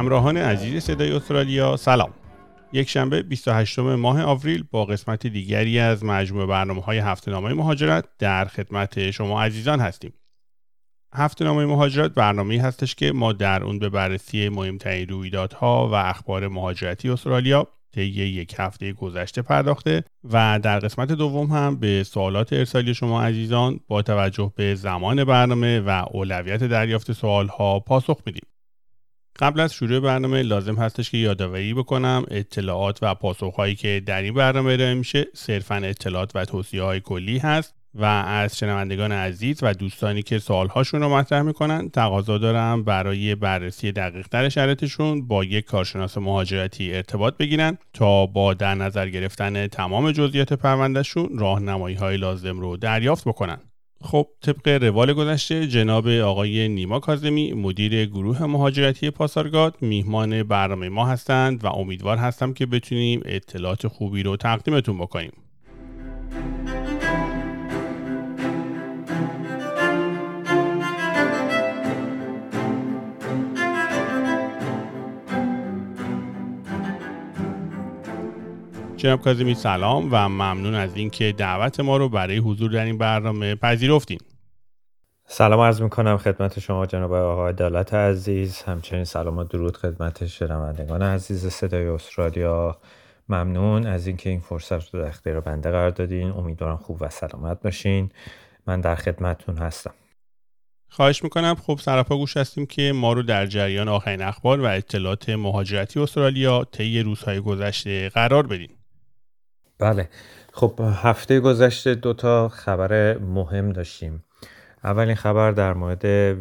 همراهان عزیز صدای استرالیا سلام. یک شنبه 28 ماه آوریل با قسمت دیگری از مجموعه برنامه‌های هفته‌نامه مهاجرت در خدمت شما عزیزان هستیم. هفته‌نامه مهاجرت برنامه‌ای هستش که ما در اون به بررسی مهمترین رویدادها و اخبار مهاجرتی استرالیا طی یک هفته گذشته پرداخته و در قسمت دوم هم به سوالات ارسالی شما عزیزان با توجه به زمان برنامه و اولویت دریافت سوالها پاسخ میدیم. قبل از شروع برنامه لازم هستش که یادآوری بکنم اطلاعات و پاسخهایی که در این برنامه ارائه میشه صرفاً اطلاعات و توصیه‌های کلی هست و از شنوندگان عزیز و دوستانی که سوالهاشون رو مطرح میکنن تقاضا دارم برای بررسی دقیق‌تر شرایطشون با یک کارشناس مهاجرتی ارتباط بگیرن تا با در نظر گرفتن تمام جزئیات پروندهشون راهنمایی‌های لازم رو دریافت بکنن. خب طبق روال گذشته جناب آقای نیما کاظمی مدیر گروه مهاجرتی پاسارگاد میهمان برنامه ما هستند و امیدوار هستم که بتونیم اطلاعات خوبی رو تقدیمتون بکنیم. جناب کاظمی سلام و ممنون از اینکه دعوت ما رو برای حضور در این برنامه پذیرفتین. سلام عرض میکنم خدمت شما جناب آقای عدالت عزیز، همچنین سلام و درود خدمت شنوندگان عزیز صدای استرالیا. ممنون از اینکه این فرصت رو در اختیار بنده قرار دادین. امیدوارم خوب و سلامت باشین. من در خدمتتون هستم. خواهش میکنم. خب سراپا گوش هستیم که ما رو در جریان آخرین اخبار و اطلاعات مهاجرتی استرالیا طی روزهای گذشته قرار بدین. بله، خب هفته گذشته 2 خبر مهم داشتیم. اولین خبر در مورد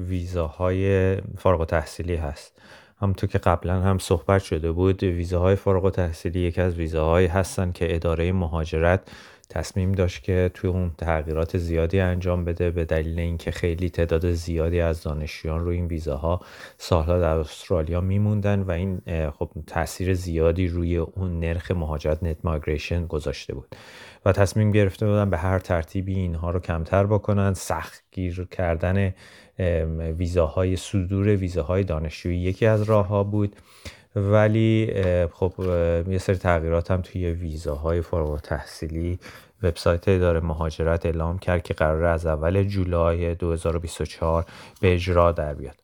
ویزاهای فارغ التحصیلی هست. همونطور که قبلا هم صحبت شده بود، ویزاهای فارغ التحصیلی یکی از ویزاهایی هستن که اداره مهاجرت تصمیم داشت که توی اون تغییرات زیادی انجام بده به دلیل اینکه خیلی تعداد زیادی از دانشجویان روی این ویزاها سالها در استرالیا میموندن و این خب تاثیر زیادی روی اون نرخ مهاجرت نت مایگریشن گذاشته بود و تصمیم گرفته بودن به هر ترتیبی اینها رو کمتر بکنن. سختگیر کردن ویزاهای صدور ویزاهای دانشجویی یکی از راه‌ها بود، ولی خب یه سری تغییرات هم توی ویزاهای فارغ التحصیلی وبسایت اداره مهاجرت اعلام کرد که قراره از اول جولای 2024 به اجرا در بیاد.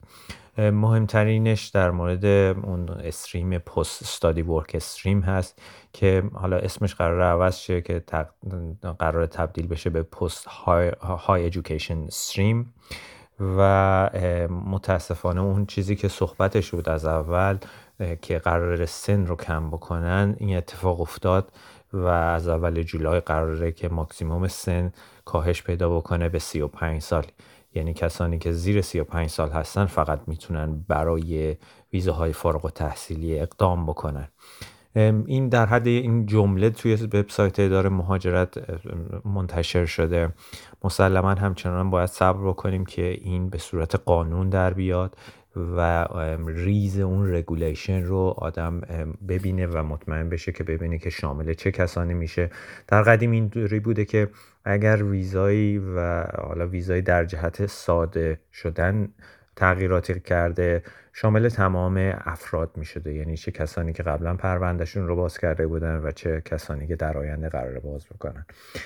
مهمترینش در مورد اون استریم پست استادی ورک استریم هست که حالا اسمش قراره عوض شه که قراره تبدیل بشه به پست های ادویکیشن استریم و متاسفانه اون چیزی که صحبتش بود از اول که قراره سن رو کم بکنن این اتفاق افتاد و از اول جولای قراره که ماکسیموم سن کاهش پیدا بکنه به 35 سال. یعنی کسانی که زیر 35 سال هستن فقط میتونن برای ویزاهای فارغ التحصیلی اقدام بکنن. این در حد این جمله توی وبسایت اداره مهاجرت منتشر شده. مسلماً همچنان باید صبر بکنیم که این به صورت قانون در بیاد و ریز اون رگولیشن رو آدم ببینه و مطمئن بشه که ببینه که شامل چه کسانی میشه. در قدیم اینطوری بوده که اگر ویزایی و حالا ویزایی در جهت ساده شدن تغییراتی کرده شامل تمام افراد می شده، یعنی چه کسانی که قبلا پروندهشون رو باز کرده بودن و چه کسانی که در آینده قراره باز بکنن.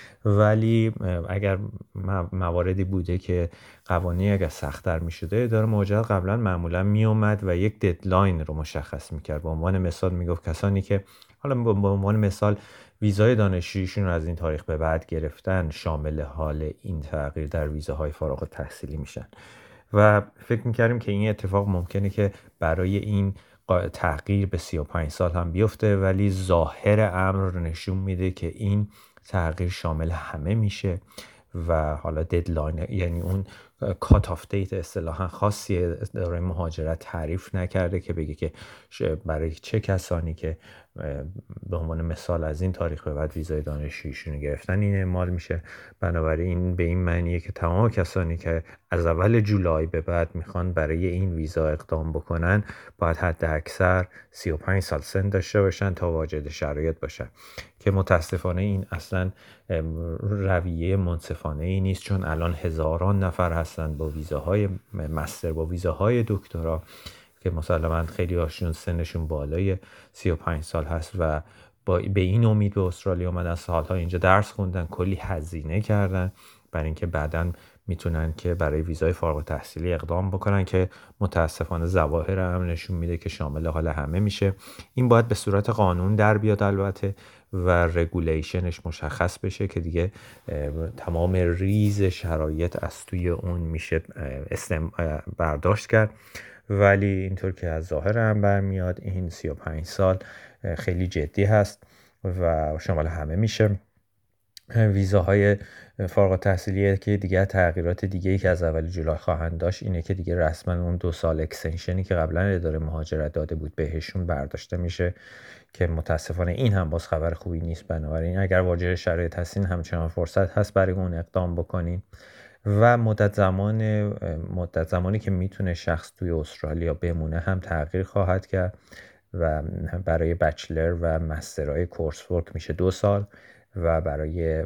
ولی اگر مواردی بوده که قوانین اگر سخت‌تر می شده اداره مهاجرت قبلا معمولا می اومد و یک ددلاین رو مشخص می کرد. به عنوان مثال می گفت کسانی که حالا به عنوان مثال ویزای دانشجوییشون رو از این تاریخ به بعد گرفتن شامل حال این تغییر در ویزاهای فارغ التحصیلی میشن و فکر میکردیم که این اتفاق ممکنه که برای این تغییر به 35 سال هم بیفته، ولی ظاهر امر رو نشون میده که این تغییر شامل همه میشه و حالا ددلاین یعنی اون کات آف دیت اصطلاحاً خاصی اداره مهاجرت تعریف نکرده که بگه که برای چه کسانی که به عنوان مثال از این تاریخ به بعد ویزای دانشجوییشون گرفتن این اعمال میشه. بنابراین به این معنیه که تمام کسانی که از اول جولای به بعد میخوان برای این ویزا اقدام بکنن باید حد اکثر 35 سال سن داشته باشن تا واجد شرایط باشن، که متاسفانه این اصلا رویه منصفانه ای نیست، چون الان هزاران نفر هستن با ویزاهای مستر با ویزاهای دکترا که مسلماً خیلی هاشون سنشون بالای 35 سال هست و به این امید به استرالیا اومدن، سالها اینجا درس خوندن، کلی هزینه کردن برای اینکه بعداً میتونن که برای ویزای فارغ التحصیلی اقدام بکنن که متاسفانه ظواهر هم نشون میده که شامل حال همه میشه. این باید به صورت قانون در بیاد البته و رگولیشنش مشخص بشه که دیگه تمام ریز شرایط از توی اون میشه برداشت کرد. ولی اینطور که از ظاهر هم برمیاد این 35 سال خیلی جدی هست و شامل همه میشه. ویزاهای فارغ التحصیلی که دیگه تغییرات دیگه‌ای که از اول جولای خواهند داشت اینه که دیگه رسما اون 2 سال اکستنشنی که قبلا اداره مهاجرت داده بود بهشون برداشته میشه که متاسفانه این هم باز خبر خوبی نیست. بنابراین اگر واجد شرایط هستین همچنان فرصت هست برای اون اقدام بکنین و مدت زمانی که میتونه شخص توی استرالیا بمونه هم تغییر خواهد کرد و برای بچلر و مسترهای کورس ورک میشه 2 سال و برای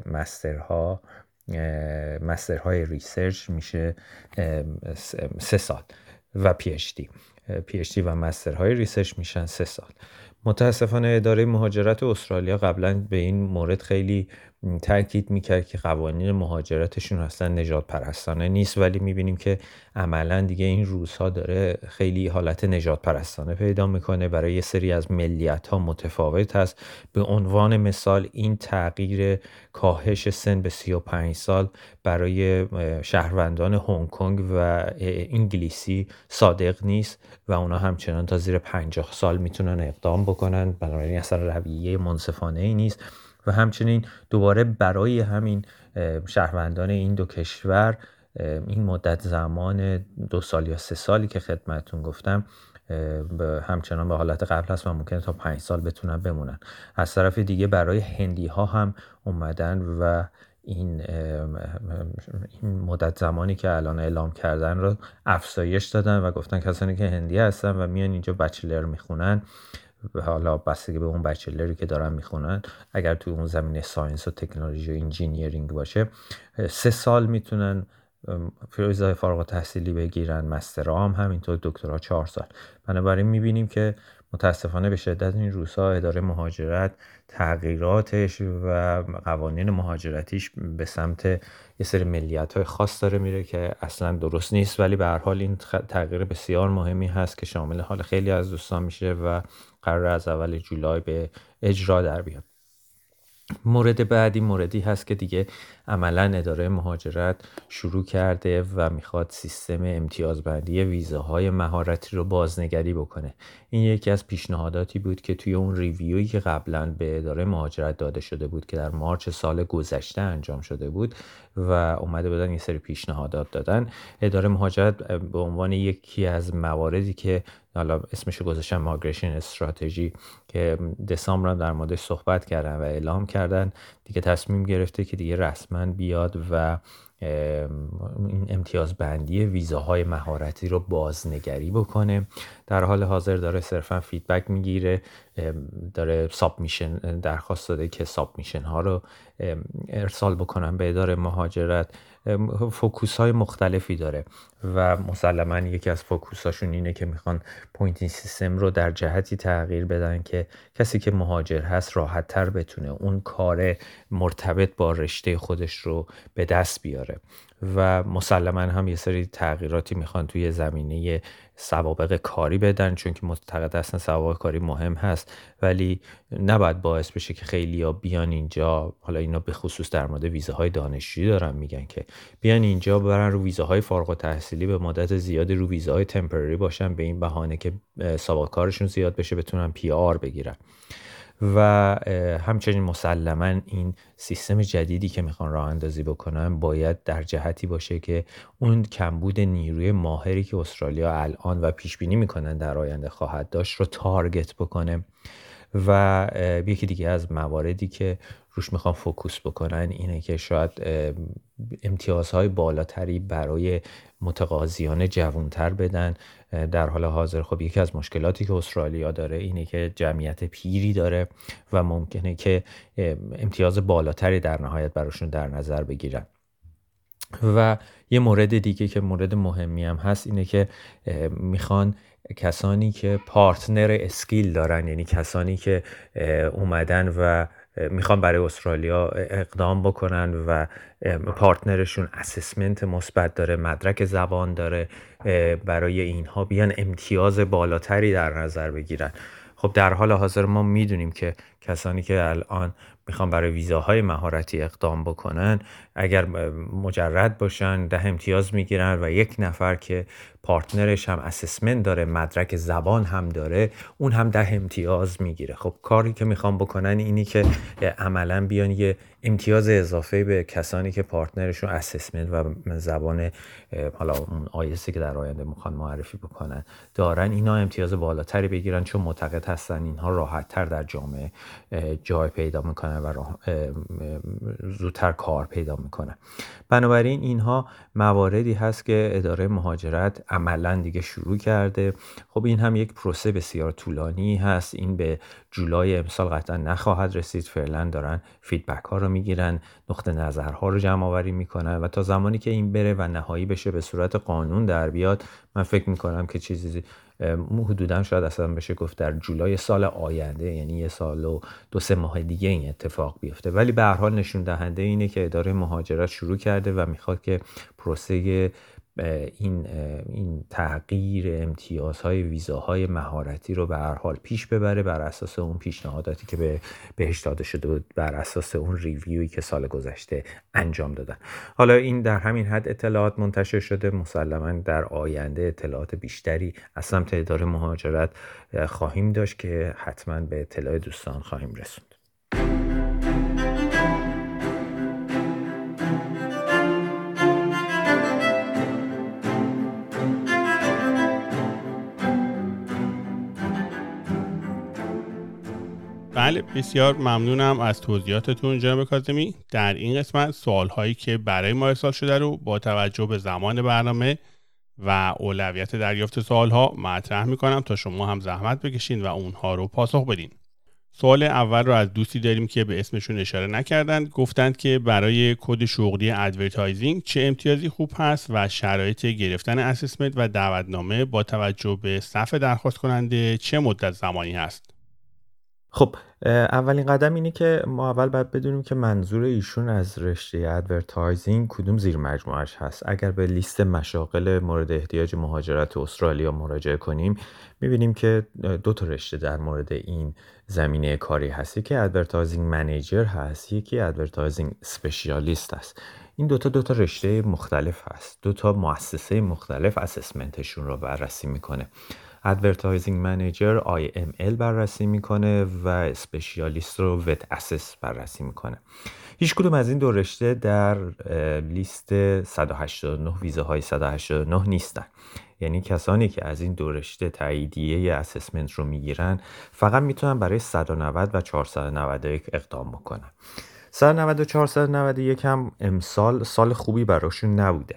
مسترهای ریسرچ میشه 3 سال و پی اچ دی و مسترهای ریسرچ میشن 3 سال. متاسفانه اداره مهاجرت استرالیا قبلا به این مورد خیلی تاکید میکرد که قوانین مهاجرتشون اصلا نژاد پرستانه نیست، ولی میبینیم که عملا دیگه این روزها داره خیلی حالت نژاد پرستانه پیدا میکنه. برای یه سری از ملیت ها متفاوت هست. به عنوان مثال این تغییر کاهش سن به 35 سال برای شهروندان هنگ کنگ و انگلیسی صادق نیست و اونا همچنان تا زیر 50 سال میتونن اقدام بکنن. بنابراین اصلا رویه منصفانه ای نیست و همچنین دوباره برای همین شهروندان این 2 کشور این مدت زمان 2 سال یا 3 سالی که خدمتتون گفتم همچنان به حالت قبل هست و ممکنه تا 5 سال بتونن بمونن. از طرف دیگه برای هندی ها هم اومدن و این مدت زمانی که الان اعلام کردن رو افزایش دادن و گفتن کسانی که هندی هستن و میان اینجا بچلر میخونن، حالا بستگی به اون بچلری که دارن میخونن، اگر توی اون زمینه ساینس و تکنولوژی و انجینیرینگ باشه 3 سال میتونن ویزای فارغ التحصیلی بگیرن. مسترها هم همینطور، دکترا 4 سال. بنابراین میبینیم که متاسفانه به شدت این روزها اداره مهاجرت تغییراتش و قوانین مهاجرتیش به سمت یه سری ملیت‌های خاص داره میره که اصلا درست نیست، ولی به هر حال این تغییر بسیار مهمی هست که شامل حال خیلی از دوستان میشه و قرار از اول جولای به اجرا در بیاد. مورد بعدی موردی هست که دیگه عملاً اداره مهاجرت شروع کرده و میخواد سیستم امتیازبندی ویزاهای مهارتی رو بازنگری بکنه. این یکی از پیشنهاداتی بود که توی اون ریویویی که قبلاً به اداره مهاجرت داده شده بود که در مارچ سال گذشته انجام شده بود و اومده بودن یه سری پیشنهادات دادن. اداره مهاجرت به عنوان یکی از مواردی که حالا اسمش گذاشتن مایگریشن استراتژی که دسامبر در موردش صحبت کردن و اعلام کردن، دیگه تصمیم گرفته که دیگه رسما بیاد و این امتیازبندی ویزاهای مهارتی رو بازنگری بکنه. در حال حاضر داره صرفا فیدبک میگیره، داره سابمیشن درخواست داده که سابمیشن ها رو ارسال بکنن به اداره مهاجرت. فوکوس های مختلفی داره و مسلماً یکی از فوکوس هاشون اینه که میخوان پوینتینگ سیستم رو در جهتی تغییر بدن که کسی که مهاجر هست راحت تر بتونه اون کار مرتبط با رشته خودش رو به دست بیاره و مسلماً هم یه سری تغییراتی میخوان توی زمینه سوابق کاری بدن، چون که معتقد هستن سوابق کاری مهم هست، ولی نباید باعث بشه که خیلی‌ها بیان اینجا. حالا اینا به خصوص در مورد ویزاهای دانشجویی دارن میگن که بیان اینجا برن رو ویزاهای فارغ التحصیلی به مدت زیادی رو ویزاهای تمپرری باشن به این بهانه که سابقه کارشون زیاد بشه بتونن پی آر بگیرن. و همچنین مسلماً این سیستم جدیدی که میخوان راه اندازی بکنن باید در جهتی باشه که اون کمبود نیروی ماهری که استرالیا الان و پیش بینی میکنن در آینده خواهد داشت رو تارگت بکنه. و یکی دیگه از مواردی که روش میخوان فوکوس بکنن اینه که شاید امتیازهای بالاتری برای متقاضیان جوانتر بدن. در حال حاضر خب یکی از مشکلاتی که استرالیا داره اینه که جمعیت پیری داره و ممکنه که امتیاز بالاتری در نهایت براشون در نظر بگیرن. و یه مورد دیگه که مورد مهمی هم هست اینه که میخوان کسانی که پارتنر اسکیل دارن، یعنی کسانی که اومدن و میخوان برای استرالیا اقدام بکنن و پارتنرشون اسسمنت مثبت داره، مدرک زبان داره، برای اینها بیان امتیاز بالاتری در نظر بگیرن. خب در حال حاضر ما میدونیم که کسانی که الان میخوان برای ویزاهای مهارتی اقدام بکنن، اگر مجرد باشن 10 امتیاز میگیرن و یک نفر که پارتنرش هم اسسمنت داره، مدرک زبان هم داره، اون هم 10 امتیاز میگیره. خب کاری که میخوان بکنن اینی که عملا بیان یه امتیاز اضافه به کسانی که پارتنرشون اسسمنت و زبان حالا اون آیسی که در آینده میخوان معرفی بکنن دارن، اینا امتیاز بالاتری بگیرن، چون معتقد هستن اینها راحت‌تر در جامعه جای پیدا میکنن و زودتر کار پیدا میکنن. بنابراین اینها مواردی هست که اداره مهاجرت عملا دیگه شروع کرده. خب این هم یک پروسه بسیار طولانی هست، این به جولای امسال قطعا نخواهد رسید. فعلا دارن فیدبک ها رو میگیرن، نقطه نظرها رو جمع آوری میکنن و تا زمانی که این بره و نهایی بشه به صورت قانون در بیاد، من فکر میکنم که چیزی حدوداً شاید اصلا بشه گفت در جولای سال آینده، یعنی 1 سال و 2-3 ماه دیگه این اتفاق بیفته. ولی به هر حال نشون دهنده اینه که اداره مهاجرت شروع کرده و میخواد که پروسه این تغییر امتیازهای ویزاهای مهارتی رو به هر حال پیش ببره بر اساس اون پیشنهاداتی که بهش داده شده بود، بر اساس اون ریویویی که سال گذشته انجام دادن. حالا این در همین حد اطلاعات منتشر شده، مسلماً در آینده اطلاعات بیشتری از سمت اداره مهاجرت خواهیم داشت که حتماً به اطلاع دوستان خواهیم رسوند. بله، بسیار ممنونم از توضیحاتتون جناب کاظمی. در این قسمت سوالهایی که برای ما ارسال شده رو با توجه به زمان برنامه و اولویت دریافت سوالها مطرح میکنم تا شما هم زحمت بکشین و اونها رو پاسخ بدین. سوال اول رو از دوستی داریم که به اسمشون اشاره نکردند. گفتند که برای کد شغلی ادورتایزینگ چه امتیازی خوب هست و شرایط گرفتن اسسمنت و دعوتنامه با توجه به صف درخواست کننده چه مدت زمانی هست؟ خب اولین قدم اینه که ما اول باید بدونیم که منظور ایشون از رشته ادورتایزینگ کدوم زیر مجموعش هست. اگر به لیست مشاغل مورد احتیاج مهاجرت استرالیا مراجعه کنیم، میبینیم که 2 تا رشته در مورد این زمینه کاری هست. یکی ادورتایزینگ منیجر هست، یکی ادورتایزینگ اسپشیالیست هست. این دو تا رشته مختلف هست. 2 تا مؤسسه مختلف اسسمنتشون رو بررسی میکنه. ادورتایزینگ منیجر IML بررسی میکنه و اسپشیالیست رو وت اسس بررسی میکنه. هیچ کدوم از این 2 رشته در لیست 189 ویزاهای 189 نیستن. یعنی کسانی که از این 2 رشته تاییدیه اسسمنت رو میگیرن فقط میتونن برای 190 و 491 اقدام بکنن. 190 و 491 هم امسال سال خوبی براشون نبوده.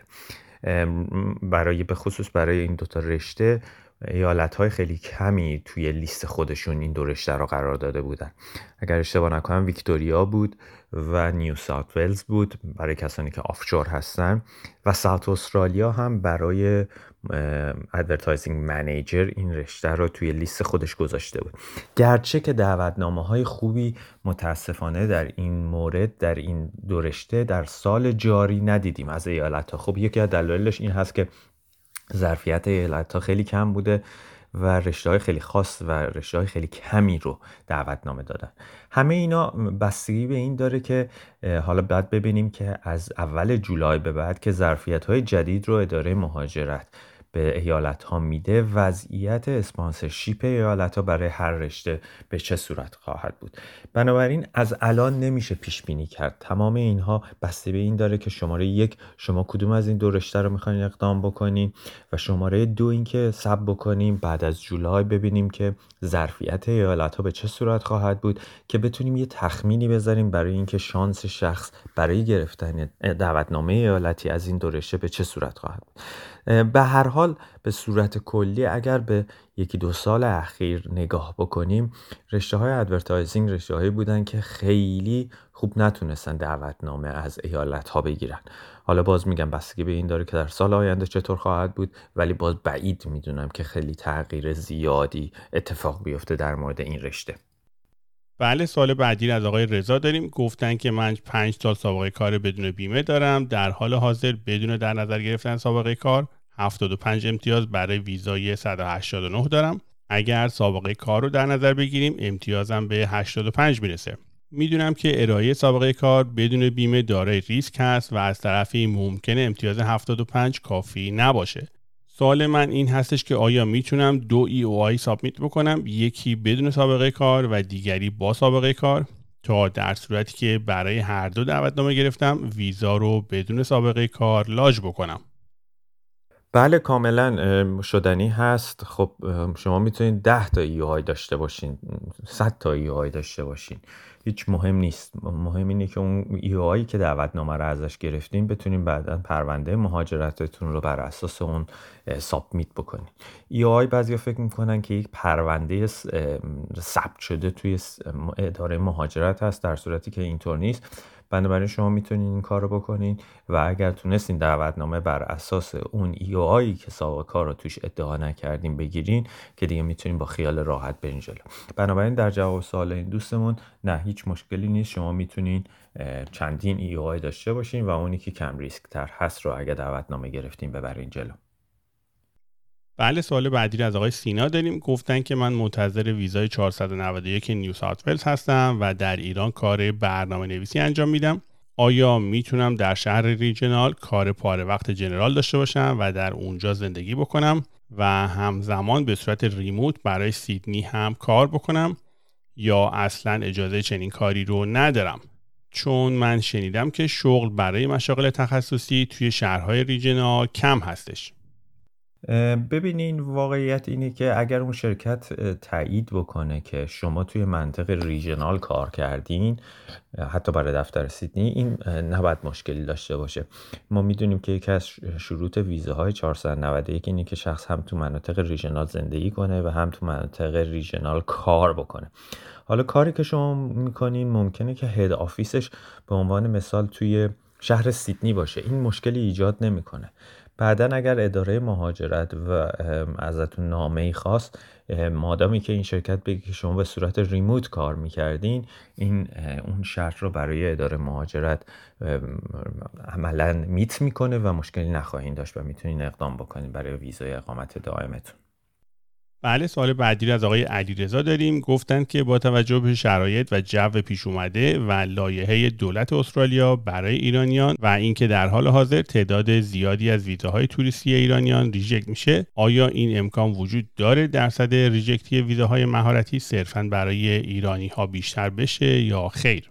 به خصوص برای این 2 تا رشته ایالت‌های خیلی کمی توی لیست خودشون این 2 رشته رو قرار داده بودن. اگر اشتباه نکنم ویکتوریا بود و نیو ساوت ولز بود برای کسانی که آفشور هستن و ساوت استرالیا هم برای ادورتایزینگ منیجر این رشته رو توی لیست خودش گذاشته بود. گرچه که دعوتنامه‌های خوبی متاسفانه در این مورد، در این 2 رشته در سال جاری ندیدیم از ایالت‌ها. خب یکی از دلایلش این هست که ظرفیت ایالت‌ها خیلی کم بوده و رشته‌های خیلی خاص و رشته‌های خیلی کمی رو دعوتنامه دادن. همه اینا بستگی به این داره که حالا بعد ببینیم که از اول جولای به بعد که ظرفیت‌های جدید رو اداره مهاجرت به ایالت‌ها میده، وضعیت اسپانسرشیپ ایالت‌ها برای هر رشته به چه صورت خواهد بود. بنابراین از الان نمیشه پیش بینی کرد. تمام اینها بسته به این داره که شماره 1 شما کدوم از این 2 رشته رو میخواین اقدام بکنین و شماره 2 این که صبر بکنیم بعد از جولای ببینیم که ظرفیت ایالت‌ها به چه صورت خواهد بود که بتونیم یه تخمینی بذاریم برای اینکه شانس شخص برای گرفتن دعوتنامه ایالتی از این 2 رشته به چه صورت خواهد بود. به هر حال حال به صورت کلی اگر به 1-2 سال اخیر نگاه بکنیم، رشته‌های ادورتایزینگ رشته‌هایی بودن که خیلی خوب نتونستن دعوتنامه از ایالت‌ها بگیرن. حالا باز میگم بستگی به این داره که در سال آینده چطور خواهد بود، ولی باز بعید میدونم که خیلی تغییر زیادی اتفاق بیفته در مورد این رشته. بله، سوال بعدی از آقای رضا داریم. گفتن که من 5 سال سابقه کار بدون بیمه دارم. در حال حاضر بدون در نظر گرفتن سابقه کار 75 امتیاز برای ویزای 189 دارم. اگر سابقه کار رو در نظر بگیریم امتیازم به 85 میرسه. میدونم که ارائه سابقه کار بدون بیمه دارای ریسک هست و از طرفی ممکنه امتیاز 75 کافی نباشه. سوال من این هستش که آیا میتونم 2 EOI سابمیت بکنم، یکی بدون سابقه کار و دیگری با سابقه کار، تا در صورتی که برای هر دو دعوتنامه گرفتم ویزا رو بدون سابقه کار لاج بکنم؟ بله کاملا شدنی هست. خب شما میتونید 10 تا EOI داشته باشین، 100 تا EOI داشته باشین، هیچ مهم نیست. مهم اینه که اون EOI که دعوتنامه رو ازش گرفتین بتونین بعداً پرونده مهاجرتتون رو بر اساس اون سابمیت بکنین. EOI بعضیا فکر میکنن که یک پرونده ثبت شده توی اداره مهاجرت هست، در صورتی که اینطور نیست. بنابراین شما میتونین این کار رو بکنین و اگر تونستین دعوتنامه بر اساس اون EOI که سابقه کار رو توش ادعا نکردین بگیرین، که دیگه میتونین با خیال راحت برین جلو. بنابراین در جواب سوال این دوستمون، نه هیچ مشکلی نیست. شما میتونین چندین EOI داشته باشین و اونی که کم ریسک تر هست رو اگر دعوتنامه گرفتین ببرین جلو. بله، سوال بعدی رو از آقای سینا داریم. گفتن که من منتظر ویزای 491 نیو ساوت ولز هستم و در ایران کار برنامه نویسی انجام میدم. آیا میتونم در شهر ریجنال کار پاره وقت جنرال داشته باشم و در اونجا زندگی بکنم و همزمان به صورت ریموت برای سیدنی هم کار بکنم، یا اصلا اجازه چنین کاری رو ندارم؟ چون من شنیدم که شغل برای مشاغل تخصصی توی شهرهای ریجنال کم هستش. ببینین واقعیت اینه که اگر اون شرکت تایید بکنه که شما توی منطقه ریژنال کار کردین، حتی برای دفتر سیدنی، این نباید مشکلی داشته باشه. ما میدونیم که یکی از شروط ویزاهای 491 اینه که شخص هم تو مناطق ریژنال زندگی کنه و هم تو مناطق ریژنال کار بکنه. حالا کاری که شما میکنین ممکنه که هد آفیسش به عنوان مثال توی شهر سیدنی باشه، این مشکلی ایجاد نمیکنه. بعدن اگر اداره مهاجرت و ازتون نامه‌ای خواست، مادامی که این شرکت بگه که شما به صورت ریموت کار میکردین، این اون شرط رو برای اداره مهاجرت عملاً میت میکنه و مشکلی نخواهید داشت و میتونین اقدام بکنین برای ویزای اقامت دائمتون. بله، سوال بعدی رو از آقای علیرضا داریم. گفتن که با توجه به شرایط و جو پیش اومده و لایحه دولت استرالیا برای ایرانیان و اینکه در حال حاضر تعداد زیادی از ویزاهای توریستی ایرانیان ریجکت میشه، آیا این امکان وجود داره درصد ریجکتی ویزاهای مهارتی صرفاً برای ایرانی ها بیشتر بشه یا خیر؟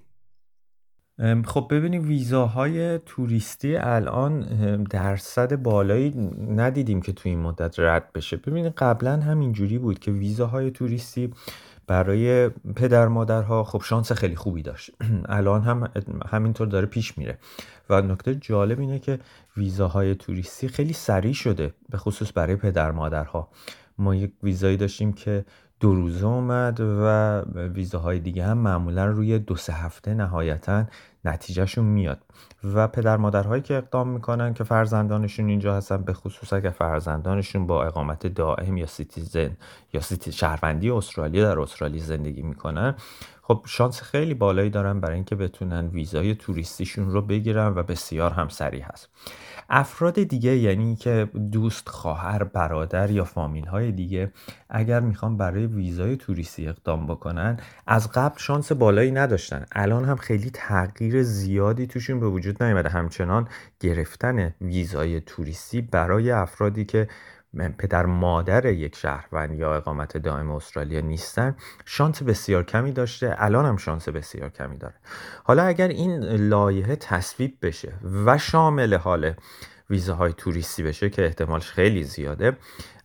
خب ببینیم ویزاهای توریستی الان درصد بالایی ندیدیم که توی این مدت رد بشه. ببینید قبلا همینجوری بود که ویزاهای توریستی برای پدر مادرها خب شانس خیلی خوبی داشت. الان هم همینطور داره پیش میره و نکته جالب اینه که ویزاهای توریستی خیلی سریع شده، به خصوص برای پدر مادرها. ما یک ویزایی داشتیم که 2 روزه اومد و ویزاهای دیگه هم معمولا روی 2-3 هفته نهایتا نتیجهشون میاد و پدر مادرهایی که اقدام میکنن که فرزندانشون اینجا هستن، به خصوص اگر فرزندانشون با اقامت دائم یا سیتیزن یا شهروندی استرالیا در استرالیا زندگی میکنن، خب شانس خیلی بالایی دارن برای اینکه بتونن ویزای توریستیشون رو بگیرن و بسیار هم سریع هست. افراد دیگه، یعنی که دوست، خواهر، برادر یا فامیل های دیگه، اگر میخوان برای ویزای توریستی اقدام بکنن، از قبل شانس بالایی نداشتن. الان هم خیلی تغییر زیادی توشون به وجود نیامده. همچنان گرفتن ویزای توریستی برای افرادی که پدر مادر یک شهروند یا اقامت دائم استرالیا نیستن شانس بسیار کمی داشته، الان هم شانس بسیار کمی داره. حالا اگر این لایحه تصویب بشه و شامل حال ویزاهای توریستی بشه که احتمالش خیلی زیاده،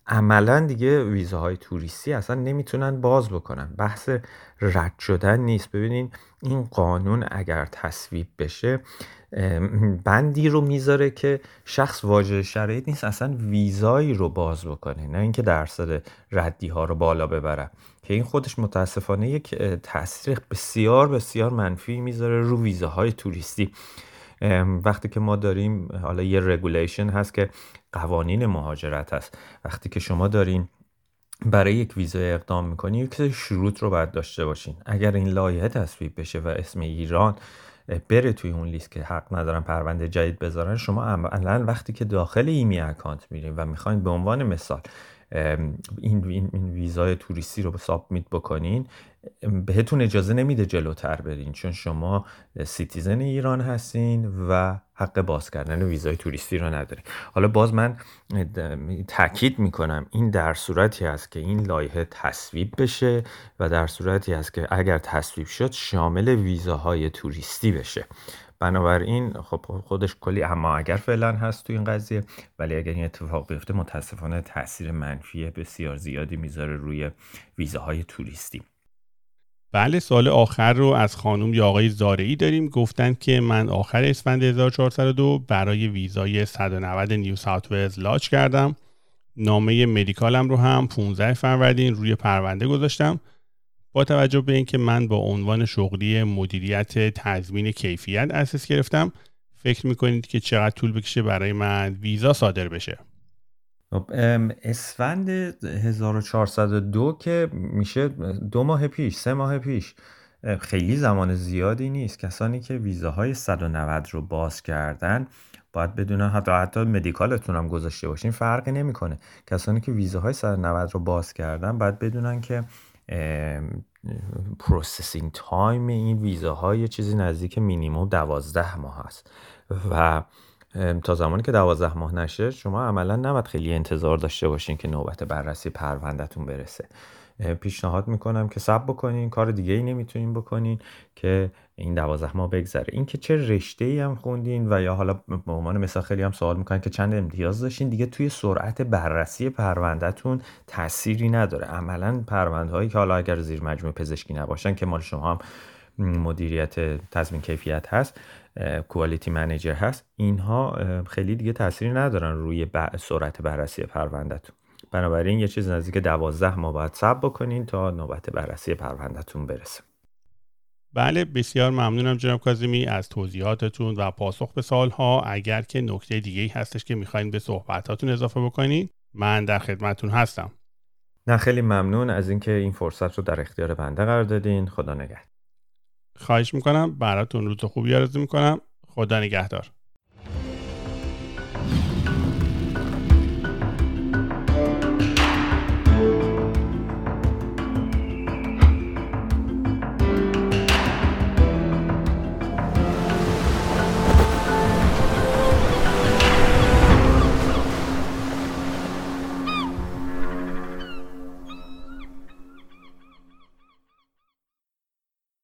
عملا دیگه ویزاهای توریستی اصلا نمیتونن باز بکنن. بحث رد شدن نیست. ببینین این قانون اگر تصویب بشه بندی رو میذاره که شخص واجد شرایط نیست اصلا ویزایی رو باز بکنه، نه اینکه درصد ردی ها رو بالا ببره، که این خودش متاسفانه یک تاثیر بسیار بسیار منفی میذاره رو ویزاهای توریستی. وقتی که ما داریم، حالا یه رگولیشن هست که قوانین مهاجرت هست، وقتی که شما دارین برای یک ویزا اقدام میکنی یک سری شروط رو باید داشته باشین. اگر این لایحه تصویب بشه و اسم ایران بره توی اون لیست که حق ندارن پرونده جدید بذارن، شما عملاً وقتی که داخل ایمی اکانت میرین و میخواین به عنوان مثال این ویزای توریستی رو سابمیت بکنین، بهتون اجازه نمیده جلوتر برین، چون شما سیتیزن ایران هستین و حق باز کردن ویزای توریستی رو ندارین. حالا باز من تاکید میکنم این در صورتی است که این لایحه تصویب بشه و در صورتی است که اگر تصویب شد شامل ویزاهای توریستی بشه. بنابراین خب خودش کلی اما اگر فعلا هست تو این قضیه، ولی اگر این اتفاق بیفته متاسفانه تاثیر منفی بسیار زیادی میذاره روی ویزاهای توریستی. بله، سوال آخر رو از خانم یا آقای زارعی داریم. گفتن که من آخر اسفند 1402 برای ویزای 190 نیو ساوت ولز لاچ کردم. نامه مدیکالم رو هم 15 فروردین روی پرونده گذاشتم. با توجه به اینکه من با عنوان شغلی مدیریت تضمین کیفیت اساس گرفتم، فکر میکنید که چقدر طول بکشه برای من ویزا صادر بشه؟ اسفند 1402 که میشه 2 ماه پیش 3 ماه پیش، خیلی زمان زیادی نیست. کسانی که ویزاهای 190 رو باز کردن باید بدونن، حتی مدیکالتون هم گذاشته باشین فرقی نمیکنه. کسانی که ویزاهای 190 رو باز کردن باید بدونن که پروسسینگ تایم این ویزاها یه چیزی نزدیک مینیمم 12 ماه هست و تا زمانی که 12 ماه نشه شما عملا نباید خیلی انتظار داشته باشین که نوبت بررسی پروندهتون برسه. پیشنهاد میکنم که صبر بکنین، کار دیگه ای نمیتونین بکنین که این 12 ماه بگذره. این که چه رشته‌ای هم خوندین و یا حالا به عنوان مثال خیلی هم سوال میکنن که چند امتیاز داشتین، دیگه توی سرعت بررسی پروندهتون تأثیری نداره. عملا پرونده‌هایی که حالا اگر زیر مجموعه پزشکی نباشن که مال شما هم مدیریت تضمین کیفیت هست، کوالیتی منیجر هست، اینها خیلی دیگه تأثیری ندارن روی سرعت بررسی پروندهتون. بنابراین یه چیز نزدیک 12 ماه باید صبر بکنین تا نوبت بررسی پروندهتون برسه. بله، بسیار ممنونم جناب کاظمی از توضیحاتتون و پاسخ به سوالها. اگر که نکته دیگه‌ای هستش که می‌خواید به صحبتاتون اضافه بکنین، من در خدمتتون هستم. نه خیلی ممنون از اینکه این فرصت رو در اختیار بنده قرار دادین. خدا نگهدار. خواهش میکنم. براتون روز خوبی آرزو میکنم. خدا نگهدار.